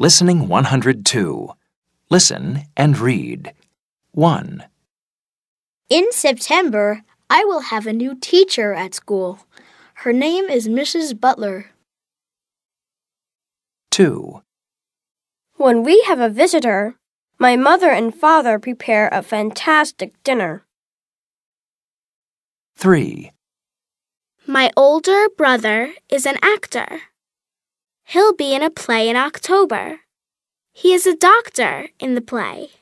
Listening 102. Listen and read. 1, In September, I will have a new teacher at school. Her name is Mrs. Butler. 2, When we have a visitor, my mother and father prepare a fantastic dinner. 3, My older brother is an actor. He'll be in a play in October. He is a doctor in the play.